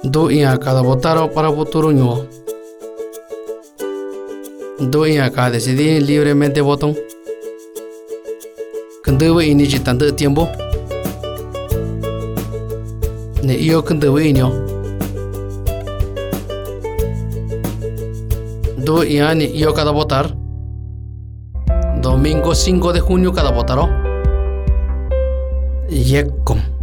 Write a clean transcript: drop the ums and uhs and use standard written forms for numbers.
Do ia cada votar para futuro ño. Do ia cada decidir libremente votan. Kandewe ini tanto tiempo. Ne yo kandewe inyo. Do ia ni yo cada votar. Domingo 5 de junio cada votaro. Yekom.